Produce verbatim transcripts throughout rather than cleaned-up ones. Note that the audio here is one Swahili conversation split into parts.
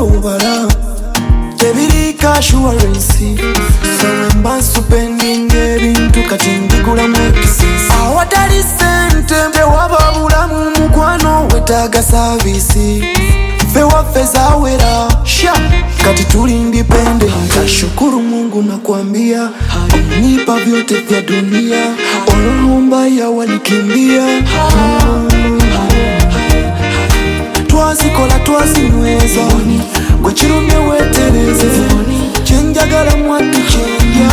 ubala tebirika assurance so wemba spending ebintu kati ndigula mwekisisi awatali sente mbe waba bulamu mukwano wetaaga service fewa feza wera sha kati tuli independent. Shukuru Mungu na kuambia alinipa vyote vya dunia, olomba ya walikimbia twazikola twazinyweza gwe kirumye wetereze chenjagala mwatu chenja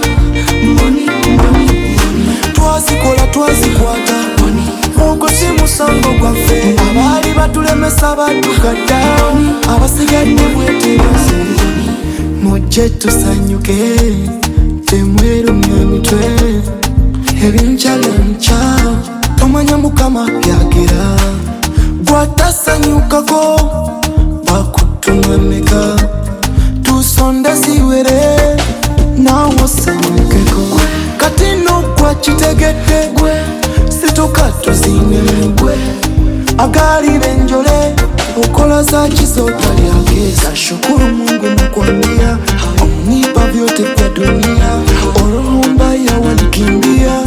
twazikola twazikwata ogwo si musango gwaffe abaali batulemesa badukadda abasigadde bwetereze mujje tusanyuke temwerumya mitwe ebincalanca tomanya mukama byagera gwatasanyukako bakutumameka tusonde ziwere nawo sanyukeko kati nokwa kitegedde gwe situka tuzine mugwe agali benjole ukola za kizota lyageza. Shukuru Mungu na kuambia alinipa vyote vya dunia, olomba ya walikimbia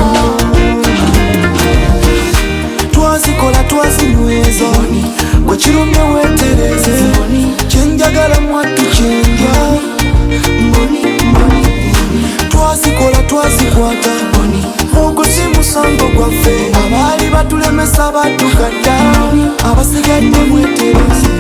twazikola twazinyweza gwe kirumye wetereze chenjagala mwatu chenja twazikola twazikwata ogwo si musango gwaffe abaali batulemesa badukadda abasigadde bwetereze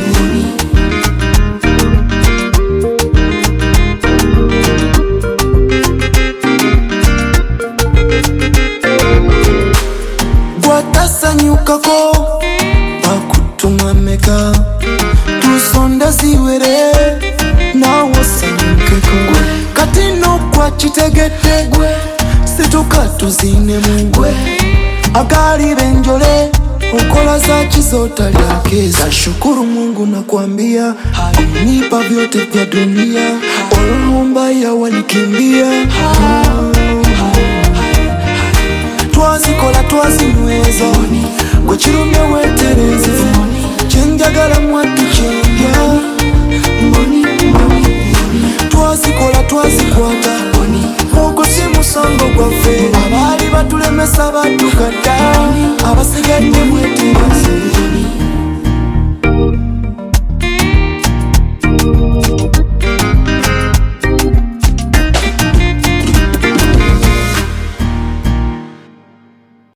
gwatasanyukako bakutumameka tusonde ziwere nawo sanyukeko kati nokwa kitegedde gwe situka tuzine mugwe agali benjole ukola za kizota lyakeza. Shukuru Mungu na kuambia alinipa vyote vya dunia, olomba ya walikimbia twazikola twazinyweza gwe kirumye wetereze chenjagala mwatu chenja twazikola twazikwata ogwo si musango gwaffe abaali batulemesa badukadda abasigadde